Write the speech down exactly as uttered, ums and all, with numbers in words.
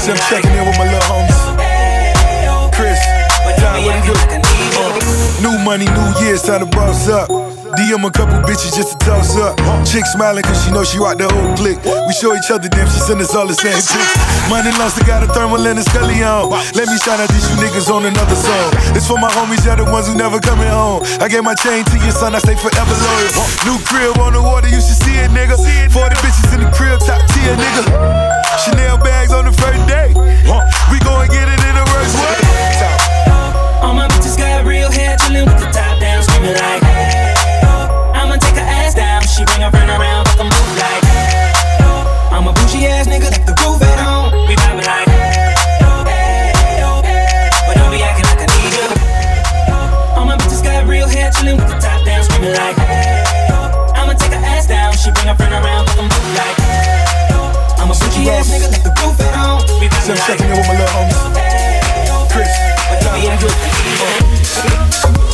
See, I'm checking in with my little homies. Chris, John, what you do? Uh, new money, new year, it's time to boss up. D M a couple bitches just to toss up. Chick smiling cause she know she rock the whole clique. We show each other them, she send us all the same pics. Money lost, I got a thermal and a scully on. Let me shout out these you niggas on another song. It's for my homies, y'all the ones who never coming home. I gave my chain to your son, I stay forever loyal. New crib on the water, you should see it, nigga. forty bitches in the crib, top tier, nigga. Chanel bags on the first day. We gon' get it in the worst way. All my bitches got real hair, chillin' with the top down, screaming like, hey, oh. I'ma take her ass down, she bring her friend around, fuck 'em move like, hey, oh. I'm a bougie ass nigga, like the roof at home. We vibing like, hey, oh, hey, oh, hey. But don't be acting like I need you. All my bitches got real hair, chillin' with the top down, screaming like, hey, oh. I'ma take her ass down, she bring her friend around, fuck 'em move like, hey, oh. I'm a bougie ass nigga, like the roof at home. We vibing See, I'm like, checking in with my little homies. hey, oh, Chris, but don't be acting like I need you.